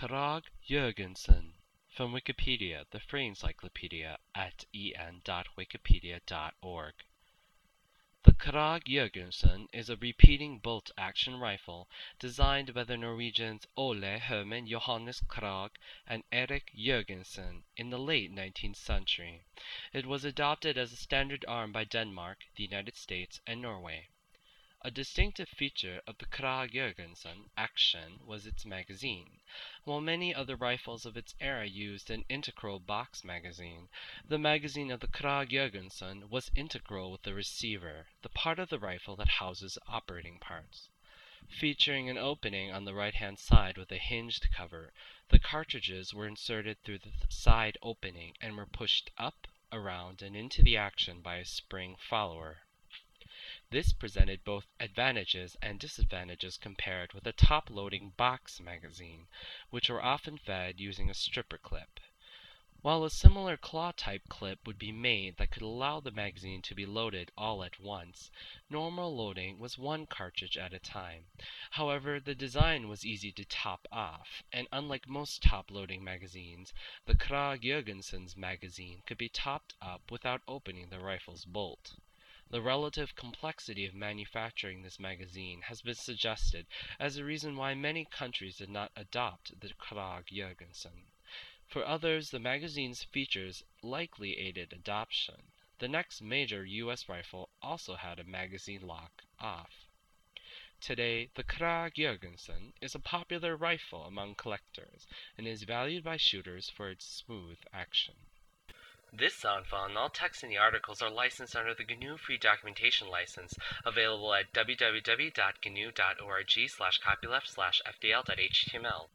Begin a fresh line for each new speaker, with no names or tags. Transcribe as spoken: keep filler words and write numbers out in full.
Krag Jørgensen. From Wikipedia, the free encyclopedia at en dot wikipedia dot org. The Krag Jørgensen is a repeating bolt-action rifle designed by the Norwegians Ole Herman Johannes Krag and Erik Jørgensen in the late nineteenth century. It was adopted as a standard arm by Denmark, the United States, and Norway. A distinctive feature of the Krag Jørgensen action was its magazine. While many other rifles of its era used an integral box magazine, the magazine of the Krag Jørgensen was integral with the receiver, the part of the rifle that houses operating parts. Featuring an opening on the right-hand side with a hinged cover, the cartridges were inserted through the side opening and were pushed up, around, and into the action by a spring follower. This presented both advantages and disadvantages compared with a top-loading box magazine, which were often fed using a stripper clip. While a similar claw-type clip would be made that could allow the magazine to be loaded all at once, normal loading was one cartridge at a time. However, the design was easy to top off, and unlike most top-loading magazines, the Krag Jørgensen's magazine could be topped up without opening the rifle's bolt. The relative complexity of manufacturing this magazine has been suggested as a reason why many countries did not adopt the Krag Jørgensen. For others, the magazine's features likely aided adoption. The next major U S rifle also had a magazine lock-off. Today, the Krag Jørgensen is a popular rifle among collectors and is valued by shooters for its smooth action. This sound file and all text in the articles are licensed under the G N U Free Documentation License, available at w w w dot g n u dot org slash copyleft slash f d l dot h t m l.